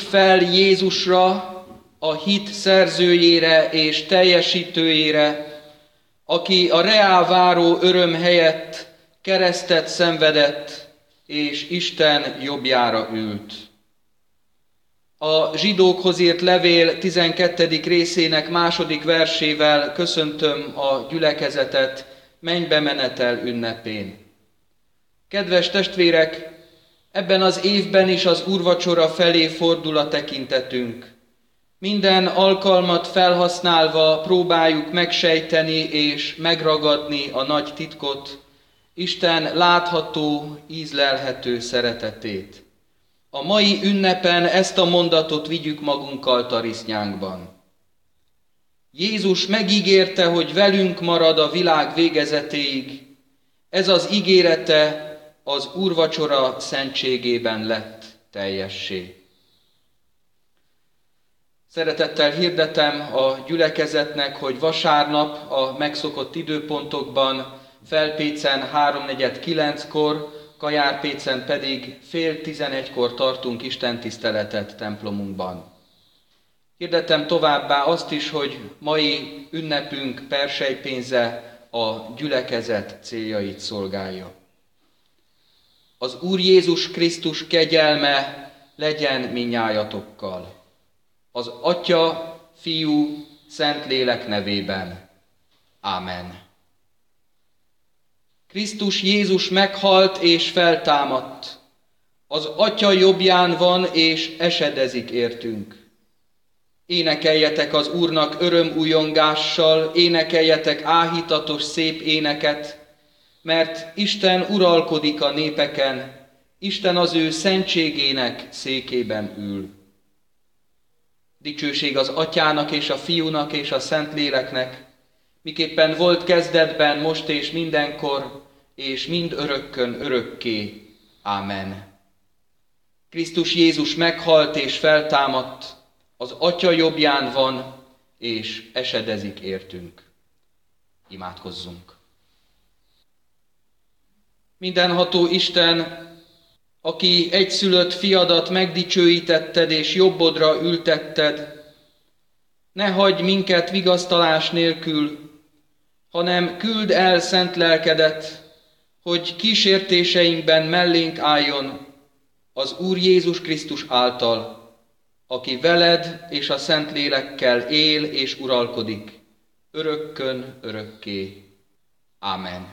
fel Jézusra, a hit szerzőjére és teljesítőjére, aki a reál váró öröm helyett keresztet szenvedett, és Isten jobbjára ült. A zsidókhoz írt levél 12. részének 2. versével köszöntöm a gyülekezetet mennybe menetel ünnepén. Kedves testvérek, ebben az évben is az úrvacsora felé fordul a tekintetünk. Minden alkalmat felhasználva próbáljuk megsejteni és megragadni a nagy titkot, Isten látható, ízlelhető szeretetét. A mai ünnepen ezt a mondatot vigyük magunkkal tarisznyánkban. Jézus megígérte, hogy velünk marad a világ végezetéig. Ez az ígérete az úrvacsora szentségében lett teljessé. Szeretettel hirdetem a gyülekezetnek, hogy vasárnap a megszokott időpontokban Felpécen 3:49-kor, Kajárpécen pedig 10:30-kor tartunk istentiszteletet templomunkban. Hirdetem továbbá azt is, hogy mai ünnepünk perselypénze a gyülekezet céljait szolgálja. Az Úr Jézus Krisztus kegyelme legyen minnyájatokkal. Az Atya, Fiú, Szentlélek nevében. Ámen. Krisztus Jézus meghalt és feltámadt. Az Atya jobbján van és esedezik értünk. Énekeljetek az Úrnak örömújongással, énekeljetek áhítatos szép éneket, mert Isten uralkodik a népeken, Isten az ő szentségének székében ül. Dicsőség az Atyának és a Fiúnak és a Szentléleknek, miképpen volt kezdetben, most és mindenkor, és mind örökkön örökké. Ámen. Krisztus Jézus meghalt és feltámadt, az Atya jobbján van, és esedezik értünk. Imádkozzunk. Mindenható Isten, aki egyszülött fiadat megdicsőítetted és jobbodra ültetted, ne hagyj minket vigasztalás nélkül, hanem küld el szent lelkedet, hogy kísértéseinkben mellénk álljon az Úr Jézus Krisztus által, aki veled és a Szentlélekkel él és uralkodik, örökkön örökké. Ámen.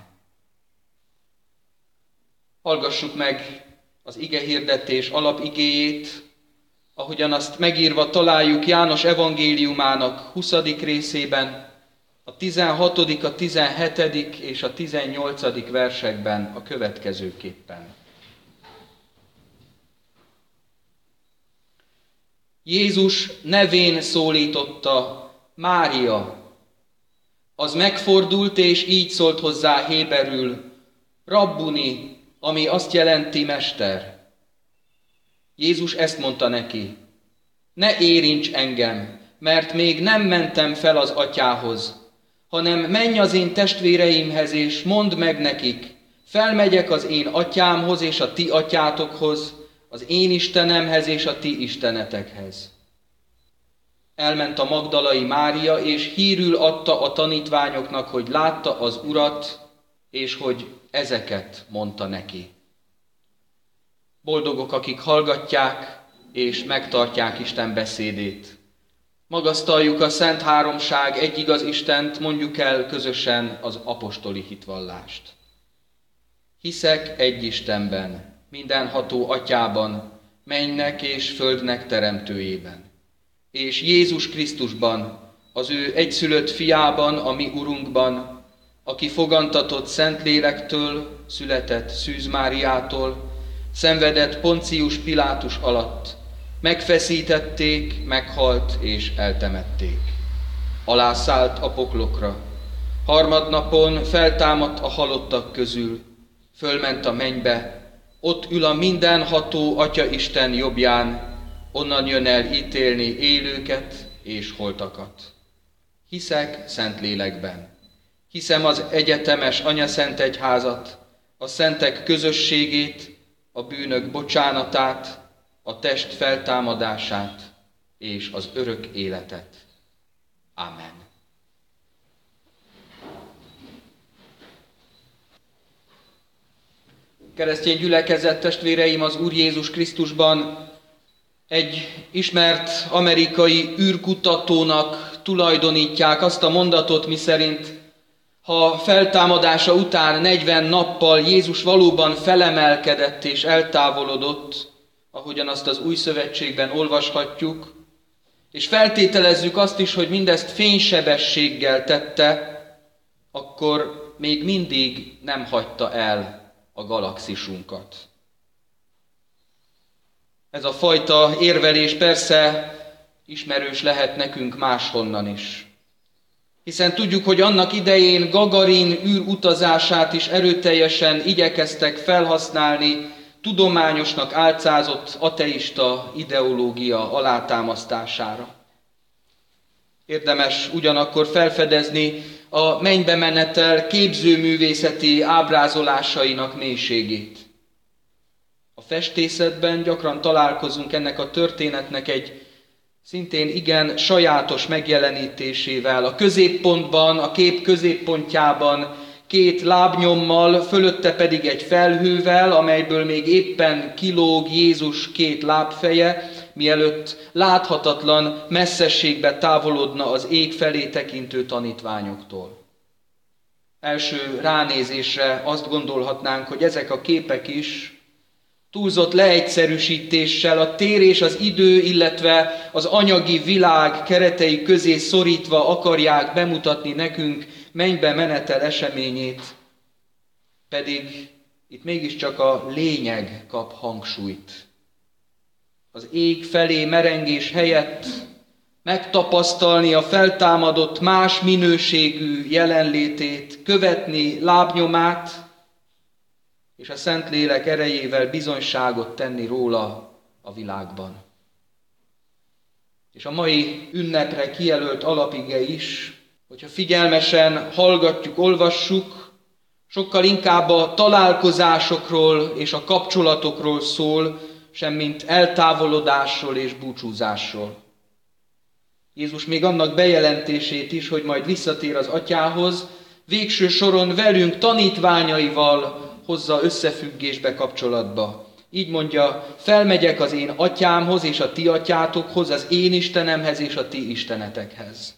Hallgassuk meg az igehirdetés alapigéjét, ahogyan azt megírva találjuk János evangéliumának 20. részében, a 16., a 17. és a 18. versekben a következőképpen. Jézus nevén szólította: Mária. Az megfordult és így szólt hozzá héberül: Rabbuni, ami azt jelenti mester. Jézus ezt mondta neki: Ne érints engem, mert még nem mentem fel az Atyához, hanem menj az én testvéreimhez, és mondd meg nekik, felmegyek az én Atyámhoz és a ti atyátokhoz, az én Istenemhez és a ti istenetekhez. Elment a magdalai Mária, és hírül adta a tanítványoknak, hogy látta az Urat, és hogy ezeket mondta neki. Boldogok, akik hallgatják és megtartják Isten beszédét. Magasztaljuk a Szent Háromság egyigaz Istent, mondjuk el közösen az apostoli hitvallást. Hiszek egy Istenben, mindenható Atyában, mennynek és földnek teremtőjében, és Jézus Krisztusban, az ő egyszülött fiában, a mi Urunkban, aki fogantatott Szentlélektől, született Szűz Máriától, szenvedett Poncius Pilátus alatt, megfeszítették, meghalt és eltemették. Alászállt a poklokra, harmadnapon feltámadt a halottak közül, fölment a mennybe, ott ül a mindenható Atya Isten jobbján, onnan jön el ítélni élőket és holtakat. Hiszek Szentlélekben. Hiszem az egyetemes anyaszentegyházat, a szentek közösségét, a bűnök bocsánatát, a test feltámadását és az örök életet. Amen. Keresztény gyülekezet, testvéreim, az Úr Jézus Krisztusban egy ismert amerikai űrkutatónak tulajdonítják azt a mondatot, miszerint ha feltámadása után 40 nappal Jézus valóban felemelkedett és eltávolodott, ahogyan azt az Új Szövetségben olvashatjuk, és feltételezzük azt is, hogy mindezt fénysebességgel tette, akkor még mindig nem hagyta el a galaxisunkat. Ez a fajta érvelés persze ismerős lehet nekünk máshonnan is. Hiszen tudjuk, hogy annak idején Gagarin űrutazását is erőteljesen igyekeztek felhasználni tudományosnak álcázott ateista ideológia alátámasztására. Érdemes ugyanakkor felfedezni a mennybe menetel képzőművészeti ábrázolásainak mélységét. A festészetben gyakran találkozunk ennek a történetnek egy szintén igen sajátos megjelenítésével. A középpontban, a kép középpontjában 2 lábnyommal, fölötte pedig egy felhővel, amelyből még éppen kilóg Jézus 2 lábfeje, mielőtt láthatatlan messzességbe távolodna az ég felé tekintő tanítványoktól. Első ránézésre azt gondolhatnánk, hogy ezek a képek is túlzott leegyszerűsítéssel a tér és az idő, illetve az anyagi világ keretei közé szorítva akarják bemutatni nekünk mennybe menetel eseményét, pedig itt mégiscsak a lényeg kap hangsúlyt. Az ég felé merengés helyett megtapasztalni a feltámadott más minőségű jelenlétét, követni lábnyomát, és a Szentlélek erejével bizonyságot tenni róla a világban. És a mai ünnepre kijelölt alapige is, hogyha figyelmesen hallgatjuk, olvassuk, sokkal inkább a találkozásokról és a kapcsolatokról szól, semmint eltávolodásról és búcsúzásról. Jézus még annak bejelentését is, hogy majd visszatér az Atyához, végső soron velünk, tanítványaival hozza összefüggésbe, kapcsolatba. Így mondja, felmegyek az én atyámhoz és a ti atyátokhoz, az én Istenemhez és a ti istenetekhez.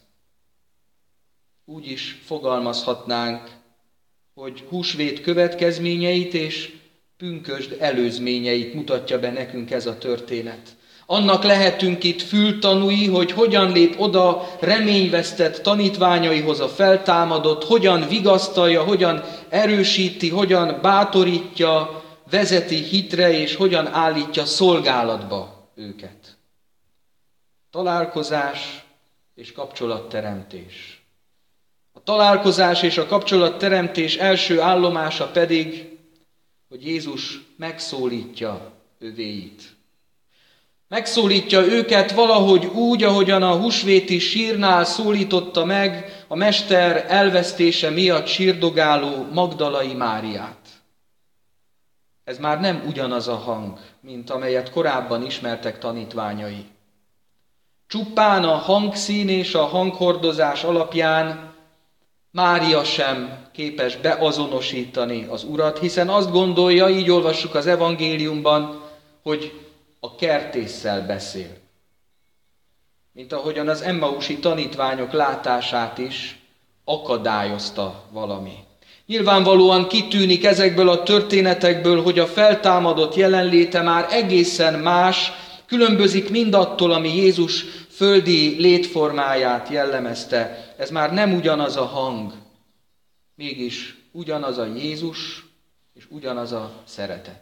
Úgy is fogalmazhatnánk, hogy húsvét következményeit és pünkösd előzményeit mutatja be nekünk ez a történet. Annak lehetünk itt fültanúi, hogy hogyan lép oda reményvesztett tanítványaihoz a feltámadott, hogyan vigasztalja, hogyan erősíti, hogyan bátorítja, vezeti hitre, és hogyan állítja szolgálatba őket. Találkozás és kapcsolatteremtés. A találkozás és a kapcsolatteremtés első állomása pedig, hogy Jézus megszólítja övéit. Megszólítja őket valahogy úgy, ahogyan a húsvéti sírnál szólította meg a mester elvesztése miatt sírdogáló Magdalai Máriát. Ez már nem ugyanaz a hang, mint amelyet korábban ismertek tanítványai. Csupán a hangszín és a hanghordozás alapján Mária sem képes beazonosítani az Urat, hiszen azt gondolja, így olvassuk az evangéliumban, hogy a kertésszel beszél. Mint ahogyan az emmausi tanítványok látását is akadályozta valami. Nyilvánvalóan kitűnik ezekből a történetekből, hogy a feltámadott jelenléte már egészen más, különbözik mindattól, ami Jézus földi létformáját jellemezte. Ez már nem ugyanaz a hang, mégis ugyanaz a Jézus és ugyanaz a szeretet.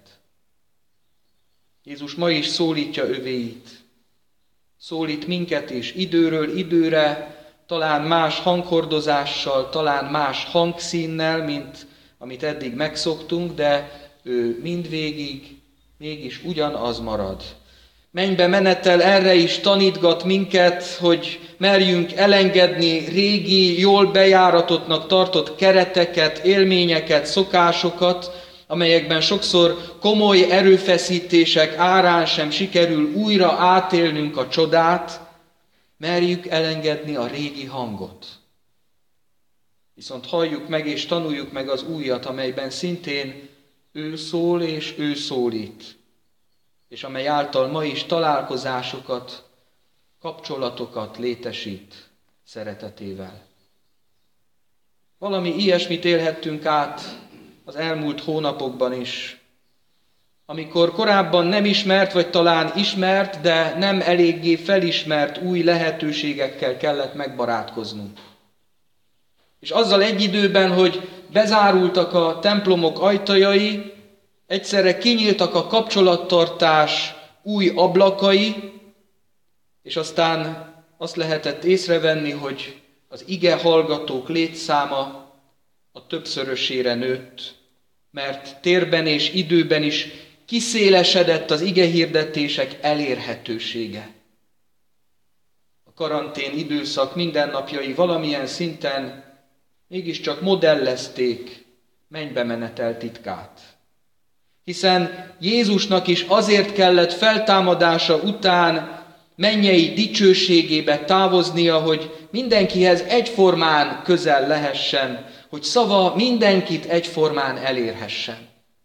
Jézus ma is szólítja övéit. Szólít minket is időről időre, talán más hanghordozással, talán más hangszínnel, mint amit eddig megszoktunk, de ő mindvégig mégis ugyanaz marad. Mennybe menetel erre is tanítgat minket, hogy merjünk elengedni régi, jól bejáratottnak tartott kereteket, élményeket, szokásokat, amelyekben sokszor komoly erőfeszítések árán sem sikerül újra átélnünk a csodát, merjük elengedni a régi hangot. Viszont halljuk meg és tanuljuk meg az újat, amelyben szintén ő szól és ő szólít, és amely által ma is találkozásokat, kapcsolatokat létesít szeretetével. Valami ilyesmit élhettünk át az elmúlt hónapokban is, amikor korábban nem ismert, vagy talán ismert, de nem eléggé felismert új lehetőségekkel kellett megbarátkoznunk. És azzal egy időben, hogy bezárultak a templomok ajtajai, egyszerre kinyíltak a kapcsolattartás új ablakai, és aztán azt lehetett észrevenni, hogy az ige hallgatók létszáma a többszörösére nőtt, mert térben és időben is kiszélesedett az igehirdetések elérhetősége. A karantén időszak mindennapjai valamilyen szinten mégiscsak modellezték mennybe menetel titkát. Hiszen Jézusnak is azért kellett feltámadása után mennyei dicsőségébe távoznia, hogy mindenkihez egyformán közel lehessen, hogy szava mindenkit egyformán elérhessen.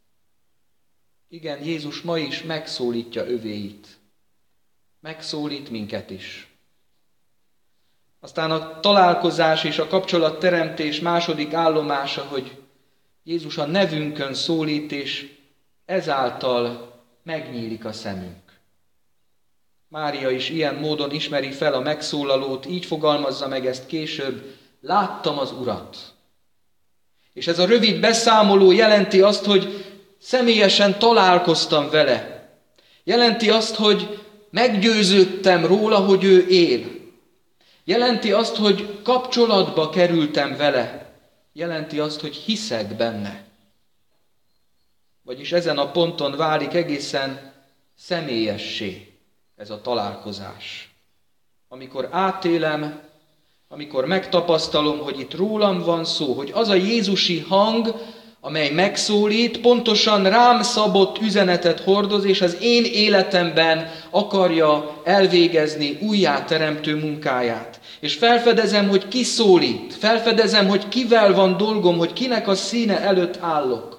Igen, Jézus ma is megszólítja övéit. Megszólít minket is. Aztán a találkozás és a kapcsolatteremtés második állomása, hogy Jézus a nevünkön szólít, és ezáltal megnyílik a szemünk. Mária is ilyen módon ismeri fel a megszólalót, így fogalmazza meg ezt később: láttam az Urat. És ez a rövid beszámoló jelenti azt, hogy személyesen találkoztam vele. Jelenti azt, hogy meggyőződtem róla, hogy ő él. Jelenti azt, hogy kapcsolatba kerültem vele. Jelenti azt, hogy hiszek benne. Vagyis ezen a ponton válik egészen személyessé ez a találkozás. Amikor átélem, amikor megtapasztalom, hogy itt rólam van szó, hogy az a jézusi hang, amely megszólít, pontosan rám szabott üzenetet hordoz, és az én életemben akarja elvégezni újjáteremtő munkáját. És felfedezem, hogy ki szólít, felfedezem, hogy kivel van dolgom, hogy kinek a színe előtt állok.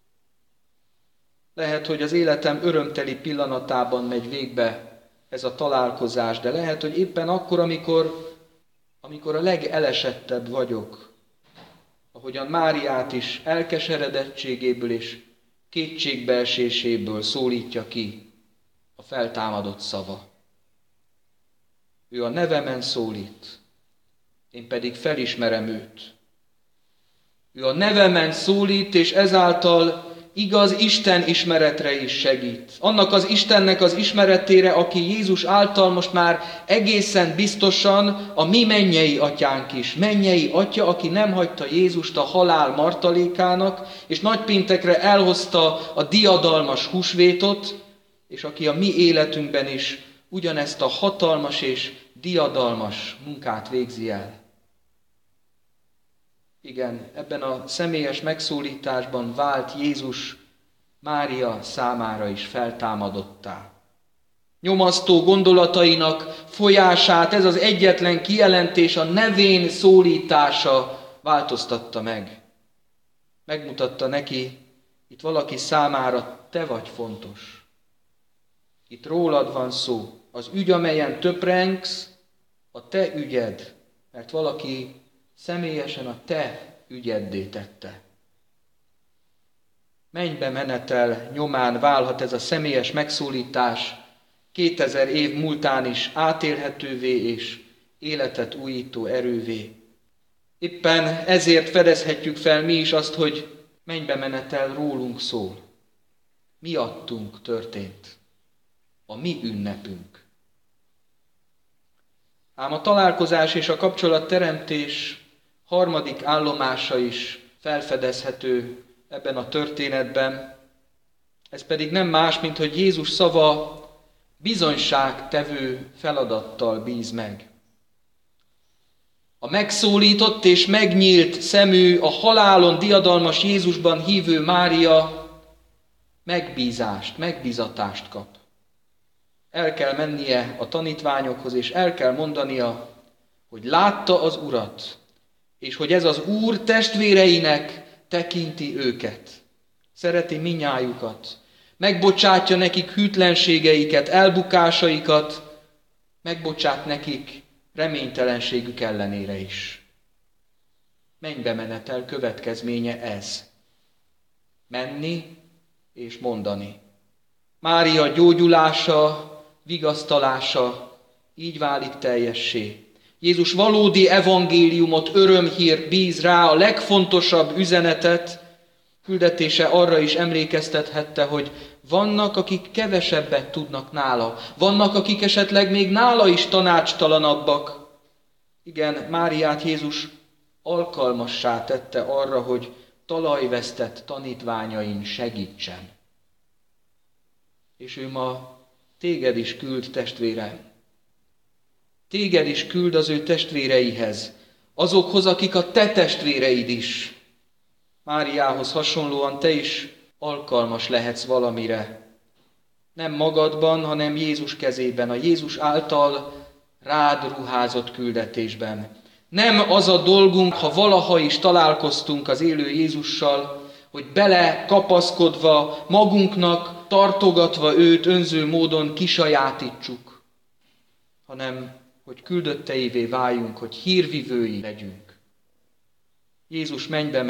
Lehet, hogy az életem örömteli pillanatában megy végbe ez a találkozás, de lehet, hogy éppen akkor, amikor a legelesettebb vagyok, ahogyan Máriát is elkeseredettségéből és kétségbeeséséből szólítja ki a feltámadott szava. Ő a nevemen szólít, én pedig felismerem őt. Ő a nevemen szólít, és ezáltal igaz Isten ismeretre is segít. Annak az Istennek az ismeretére, aki Jézus által most már egészen biztosan a mi mennyei atyánk is. Mennyei atya, aki nem hagyta Jézust a halál martalékának, és nagypéntekre elhozta a diadalmas húsvétot, és aki a mi életünkben is ugyanezt a hatalmas és diadalmas munkát végzi el. Igen, ebben a személyes megszólításban vált Jézus Mária számára is feltámadottá. Nyomasztó gondolatainak folyását ez az egyetlen kijelentés, a nevén szólítása változtatta meg. Megmutatta neki, itt valaki számára te vagy fontos. Itt rólad van szó. Az ügy, amelyen töprengsz, a te ügyed, mert valaki személyesen a te ügyeddé tette. Mennybe menetel nyomán válhat ez a személyes megszólítás 2000 év múltán is átélhetővé és életet újító erővé. Éppen ezért fedezhetjük fel mi is azt, hogy mennybe menetel rólunk szól. Miattunk történt. A mi ünnepünk. Ám a találkozás és a kapcsolatteremtés harmadik állomása is felfedezhető ebben a történetben. Ez pedig nem más, mint hogy Jézus szava bizonyságtevő feladattal bíz meg. A megszólított és megnyílt szemű, a halálon diadalmas Jézusban hívő Mária megbízást, megbízatást kap. El kell mennie a tanítványokhoz, és el kell mondania, hogy látta az Urat, és hogy ez az Úr testvéreinek tekinti őket. Szereti minnyájukat, megbocsátja nekik hűtlenségeiket, elbukásaikat, megbocsát nekik reménytelenségük ellenére is. Mennybe menetel következménye ez. Menni és mondani. Mária gyógyulása, vigasztalása így válik teljessé. Jézus valódi evangéliumot, örömhírt bíz rá, a legfontosabb üzenetet, küldetése arra is emlékeztethette, hogy vannak, akik kevesebbet tudnak nála, vannak, akik esetleg még nála is tanácstalanabbak. Igen, Máriát Jézus alkalmassá tette arra, hogy talajvesztett tanítványain segítsen. És ő ma téged is küld, testvérem. Téged is küld az ő testvéreihez, azokhoz, akik a te testvéreid is. Máriához hasonlóan te is alkalmas lehetsz valamire. Nem magadban, hanem Jézus kezében, a Jézus által rád ruházott küldetésben. Nem az a dolgunk, ha valaha is találkoztunk az élő Jézussal, hogy bele kapaszkodva, magunknak tartogatva őt önző módon kisajátítsuk, hanem hogy küldötteivé váljunk, hogy hírvivői legyünk. Jézus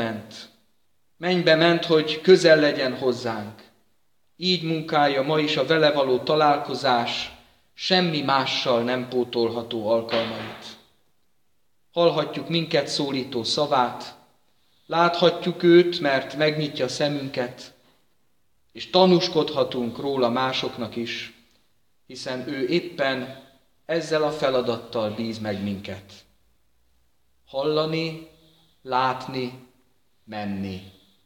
mennybe ment, hogy közel legyen hozzánk. Így munkálja ma is a vele való találkozás semmi mással nem pótolható alkalmait. Hallhatjuk minket szólító szavát, láthatjuk őt, mert megnyitja szemünket, és tanúskodhatunk róla másoknak is, hiszen ő éppen ezzel a feladattal bíz meg minket. Hallani, látni, menni.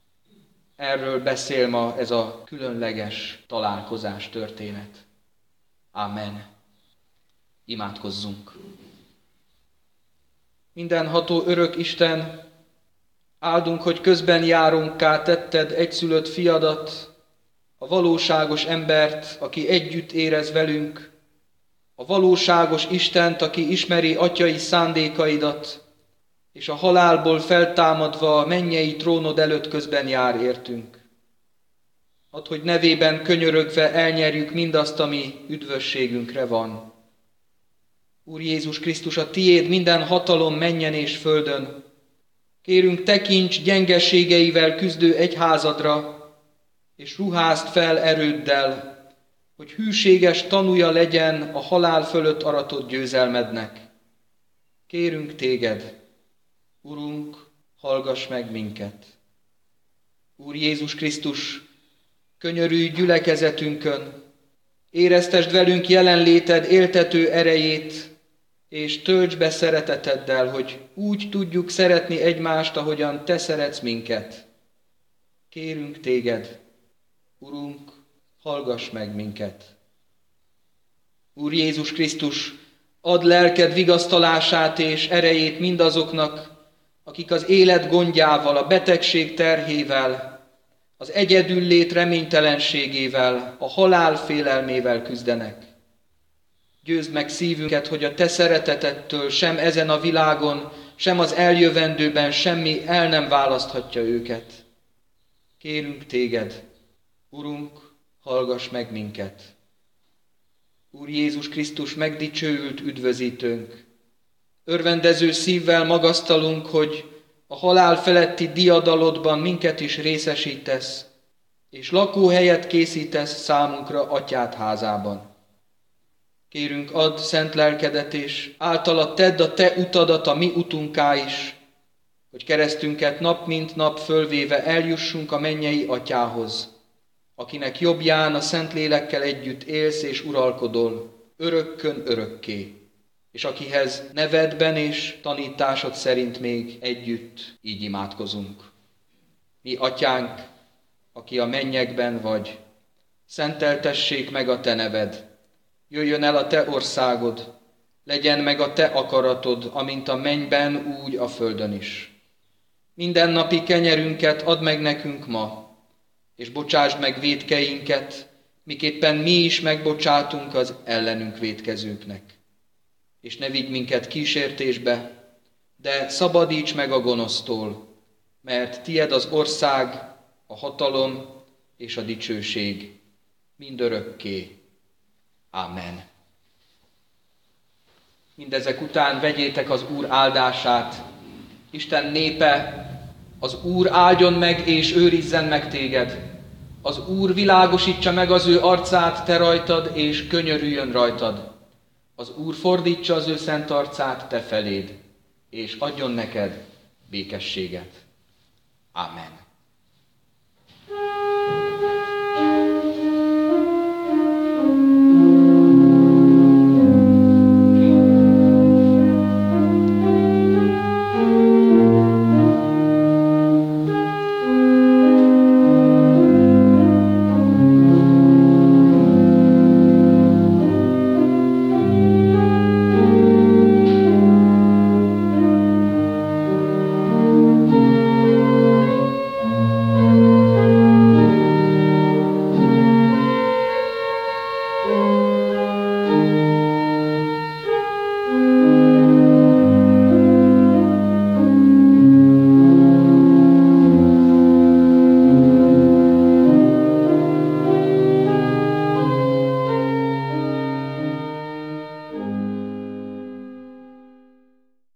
Erről beszél ma ez a különleges találkozás történet. Amen. Imádkozzunk. Mindenható örök Isten, áldunk, hogy közben járunkká tetted egyszülött fiadat, a valóságos embert, aki együtt érez velünk, a valóságos Istent, aki ismeri atyai szándékaidat, és a halálból feltámadva a mennyei trónod előtt közben jár értünk. Add, hogy nevében könyörögve elnyerjük mindazt, ami üdvösségünkre van. Úr Jézus Krisztus, a tiéd minden hatalom mennyen és földön. Kérünk, tekints gyengeségeivel küzdő egyházadra, és ruházd fel erőddel, hogy hűséges tanúja legyen a halál fölött aratott győzelmednek. Kérünk téged, Urunk, hallgass meg minket. Úr Jézus Krisztus, könyörülj gyülekezetünkön, éreztesd velünk jelenléted éltető erejét, és töltsd be szereteteddel, hogy úgy tudjuk szeretni egymást, ahogyan te szeretsz minket. Kérünk téged, Urunk, hallgass meg minket. Úr Jézus Krisztus, add lelked vigasztalását és erejét mindazoknak, akik az élet gondjával, a betegség terhével, az egyedüllét reménytelenségével, a halál félelmével küzdenek. Győzd meg szívünket, hogy a te szeretetettől sem ezen a világon, sem az eljövendőben semmi el nem választhatja őket. Kérünk téged, Urunk, hallgass meg minket. Úr Jézus Krisztus, megdicsőült üdvözítőnk. Örvendező szívvel magasztalunk, hogy a halál feletti diadalodban minket is részesítesz, és lakóhelyet készítesz számunkra atyád házában. Kérünk, add szent lelkedet, és általa tedd a te utadat a mi utunká is, hogy keresztünket nap mint nap fölvéve eljussunk a mennyei atyához, akinek jobbján a Szentlélekkel együtt élsz és uralkodol, örökkön örökké, és akihez nevedben és tanításod szerint még együtt így imádkozunk. Mi atyánk, aki a mennyekben vagy, szenteltessék meg a te neved, jöjjön el a te országod, legyen meg a te akaratod, amint a mennyben, úgy a földön is. Mindennapi kenyerünket add meg nekünk ma, és bocsásd meg vétkeinket, miképpen mi is megbocsátunk az ellenünk vétkezőknek. És ne vigy minket kísértésbe, de szabadíts meg a gonosztól, mert tied az ország, a hatalom és a dicsőség mindörökké. Amen. Mindezek után vegyétek az Úr áldását. Isten népe, az Úr áldjon meg és őrizzen meg téged. Az Úr világosítsa meg az ő arcát te rajtad, és könyörüljön rajtad. Az Úr fordítsa az ő szent arcát te feléd, és adjon neked békességet. Amen.